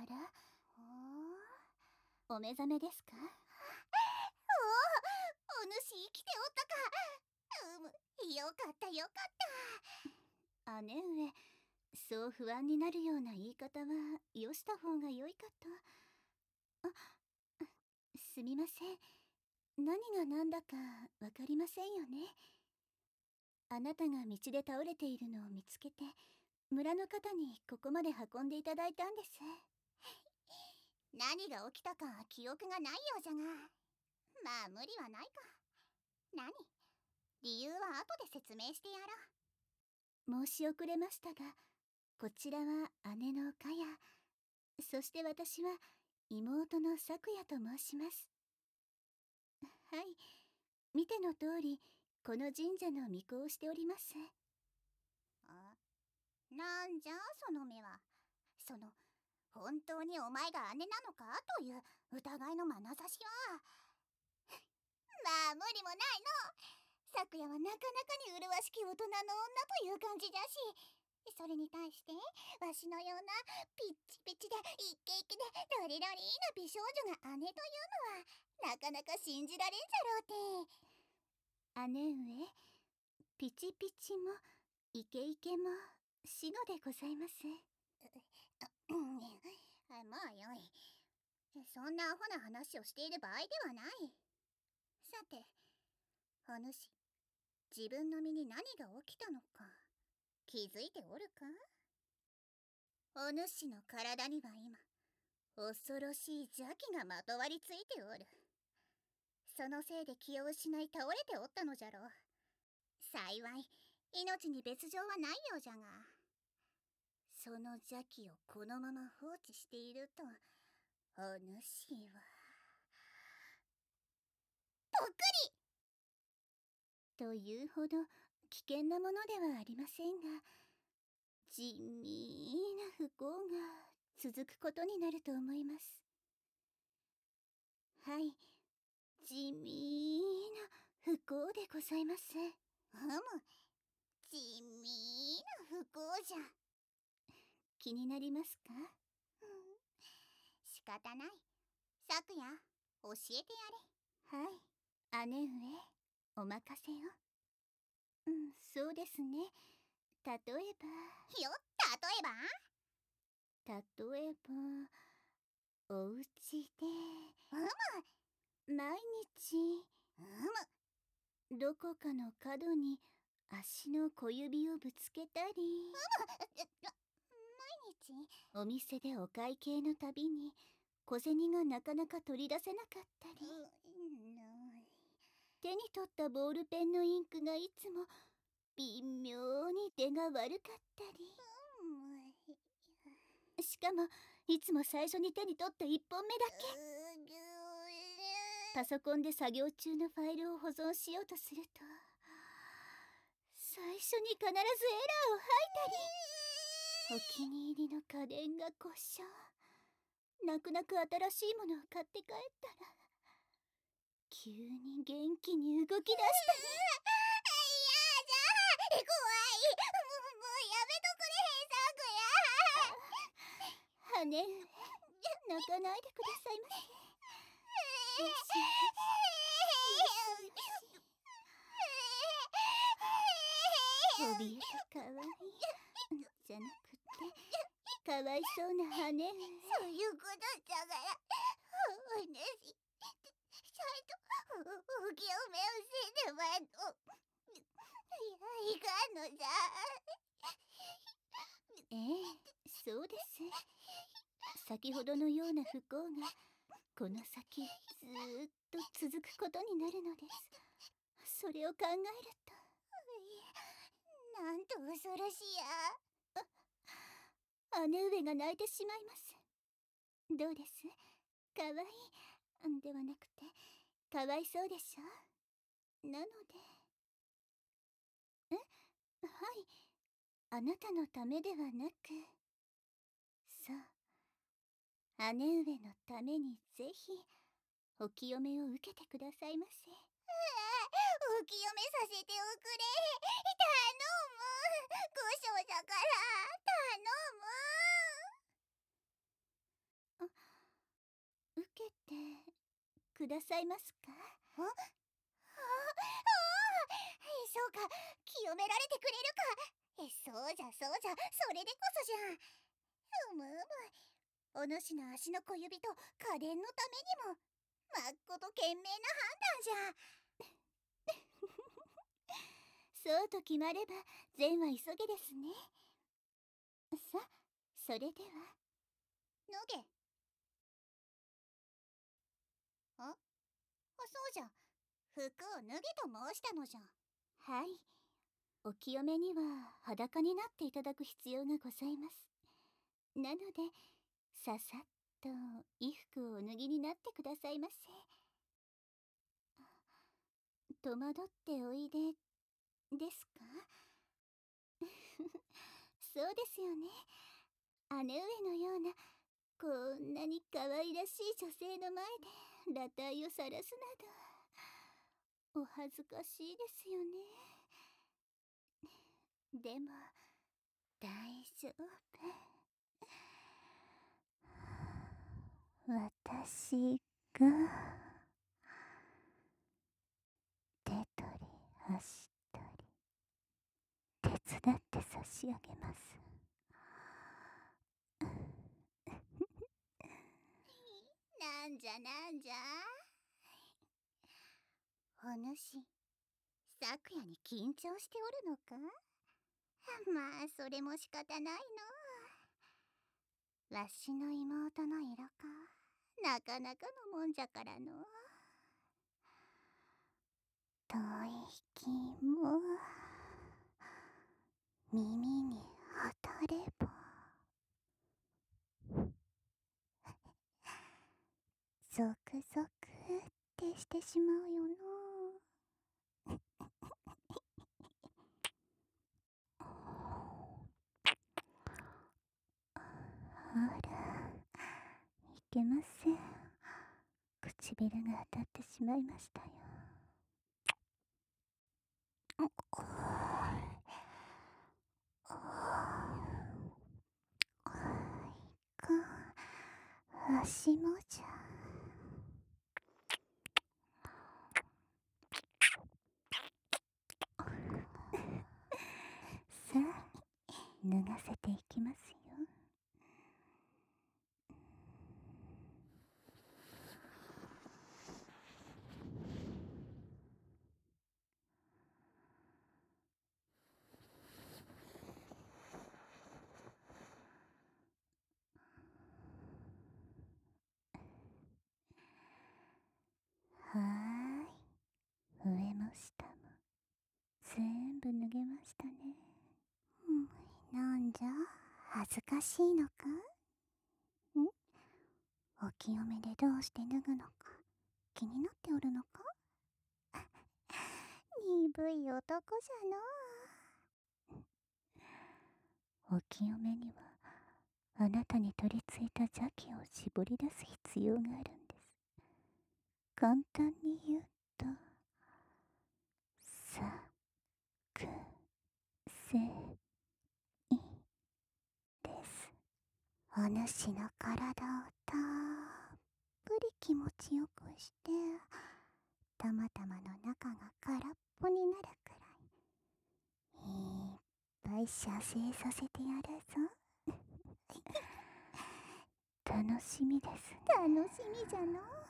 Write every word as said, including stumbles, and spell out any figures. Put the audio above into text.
あら、お目覚めですか？おお、 お主生きておったか。うむ、よかったよかった。 姉上、そう不安になるような言い方はよした方が良いかと。あ、すみません。何が何だかわかりませんよね。あなたが道で倒れているのを見つけて、村の方にここまで運んでいただいたんです。 何が起きたか記憶がないようじゃが、まあ無理はないか。何？理由は後で説明してやろう。申し遅れましたが、こちらは姉のかや、そして私は妹のさくやと申します。はい、見ての通り、この神社の巫女をしております。 あ、なんじゃその目は。その、本当にお前が姉なのかという疑いの眼差しは。まあ無理もないの。昨夜はなかなかに麗しき大人の女という感じじゃし、それに対してわしのようなピッチピチでイッケイケでロリロリーな美少女が姉というのはなかなか信じられんじゃろうて。 姉上、ピチピチもイケイケもシノでございます。 まあよい。そんなアホな話をしている場合ではない。さて、お主、自分の身に何が起きたのか気づいておるか？お主の体には今、恐ろしい邪気がまとわりついておる。そのせいで気を失い倒れておったのじゃろう。幸い、命に別状はないようじゃが、その邪気をこのまま放置していると、お主はぽっくりというほど危険なものではありませんが、地味な不幸が続くことになると思います。はい、地味な不幸でございます。うむ、地味な不幸じゃ。 気になりますか？ 仕方ない。さくや、教えてやれ。はい、姉上、お任せを。うん、そうですね。例えば。よ、例えば例えば、お家で。 うむ。 毎日。 うむ。 どこかの角に足の小指をぶつけたり。うむ。 毎日お店でお会計のたびに小銭がなかなか取り出せなかったり。手に取ったボールペンのインクがいつも微妙に出が悪かったり。しかもいつも最初に手に取ったいっぽんめだけ。パソコンで作業中のファイルを保存しようとすると、最初に必ずエラーを吐いたり、お気に入りの家電が故障、泣く泣く新しいものを買って帰ったら急に元気に動き出したり。 怖い。もう、もうやめとくれ、姉上、泣かないでくださいませ。よしよしよし。怯えたかわいいじゃなくて、かわいそうな姉上。 そういうことじゃから、お主、ちゃんとお清めをせねばと。いや、いかんのじゃ。 ええ、そうです。先ほどのような不幸がこの先ずーっと続くことになるのです。それを考えると、 なんと恐ろしや。姉上が泣いてしまいます。どうです？かわいいではなくて、かわいそうでしょ。なので。え、はい、あなたのためではなく、そう、姉上のためにぜひお清めを受けてくださいませ。 お清めさせておくれ。頼む。ご少女から頼む。 くださいますか？ あああそうか、清められてくれるか。え、そうじゃそうじゃ、それでこそじゃん。うむうむ、お主の足の小指と家電のためにもまっこと賢明な判断じゃ。 そうと決まれば善は急げですね。さ、それでは。 脱げ。あ、あ、そうじゃ、服を脱げと申したのじゃ。 はい、お清めには裸になっていただく必要がございます。なのでささっと衣服をお脱ぎになってくださいませ。戸惑っておいでですか？そうですよね。姉上のようなこんなに可愛らしい女性の前で裸体を晒すなどお恥ずかしいですよね。でも大丈夫。私が手取り足取り手伝って差し上げます。 なんじゃなんじゃ、お主昨夜に緊張しておるのか。まあそれも仕方ないの。わしの妹の色か、なかなかのもんじゃからの。 吐息も耳に当たればゾクゾクってしてしまうよな。あら、いけません。唇が当たってしまいましたよ。足もじゃ。さあ、脱がせていきますよ。はーい、上も下も全部脱げましたね。うん、なんじゃ、恥ずかしいのか？ん？お清めでどうして脱ぐのか気になっておるのか？鈍い男じゃのう。お清めにはあなたに取り付いた邪気を絞り出す必要があるんです。簡単に言うと、さくせいです。お主の体をたっぷり気持ちよくして、たまたまの中が空っぽになるくらいいっぱい射精させてやるぞ。楽しみですね。 楽しみじゃのう。